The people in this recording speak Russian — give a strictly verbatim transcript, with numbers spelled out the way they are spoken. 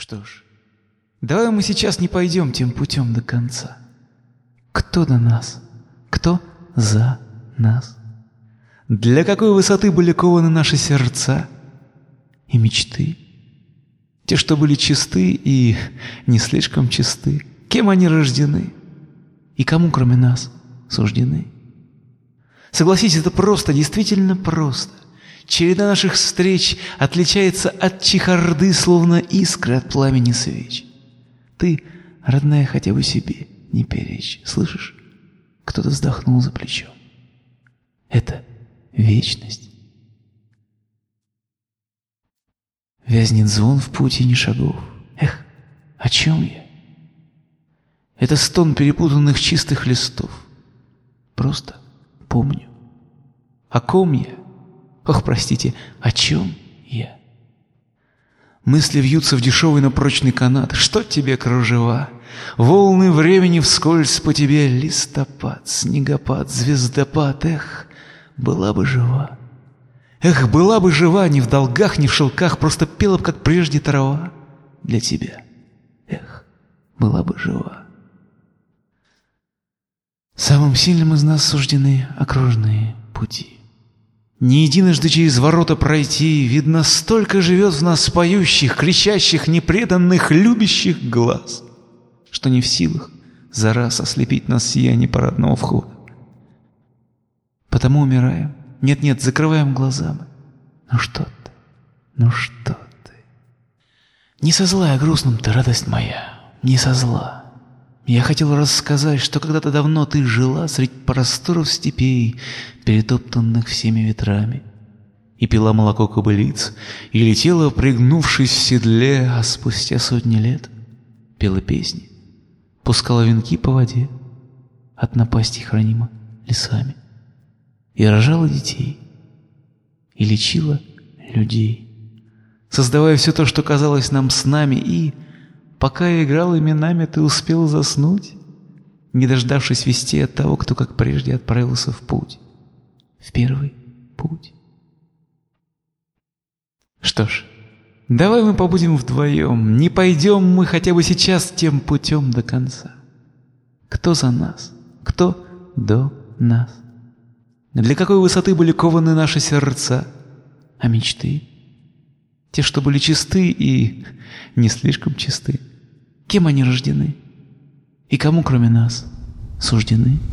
Что ж, давай мы сейчас не пойдем тем путем до конца. Кто до нас? Кто за нас? Для какой высоты были кованы наши сердца и мечты? Те, что были чисты и не слишком чисты. Кем они рождены? И кому, кроме нас, суждены? Согласись, это просто, действительно просто. Череда наших встреч отличается от чехарды, словно искры от пламени свеч. Ты, родная, хотя бы себе не перечь, слышишь? Кто-то вздохнул за плечом. Это вечность. Вязнет звон в паутине шагов. Эх, о чем я? Это стон перепутанных чистых листов. Просто помню. О ком я? Ох, простите, о чем я? Мысли вьются в дешевый, но прочный канат. Что тебе кружева? Волны времени вскользь по тебе. Листопад, снегопад, звездопад. Эх, была бы жива. Эх, была бы жива, ни в долгах, ни в шелках, просто пела б, как прежде, трава для тебя. Эх, была бы жива. Самым сильным из нас суждены окружные пути. Не единожды через ворота пройти, видно, столько живет в нас поющих, кричащих, непреданных, любящих глаз, что не в силах за раз ослепить нас сияние парадного входа. Потому умираем. Нет-нет, закрываем глаза мы. Ну что ты, ну что ты? Не со зла я грустным ты, радость моя, не со зла. Я хотел рассказать, что когда-то давно ты жила средь просторов степей, перетоптанных всеми ветрами, и пила молоко кобылиц, и летела, пригнувшись в седле, а спустя сотни лет пела песни, пускала венки по воде, от напасти хранима лесами, и рожала детей, и лечила людей, создавая все то, что казалось нам снами, и, пока я играл именами, ты успел заснуть, не дождавшись вести от того, кто, как прежде, отправился в путь, в первый путь. Что ж, давай мы побудем вдвоем, не пойдем мы хотя бы сейчас тем путем до конца. Кто за нас? Кто до нас? Для какой высоты были кованы наши сердца, а мечты? Те, что были чисты и не слишком чисты. Кем они рождены? И кому, кроме нас, суждены?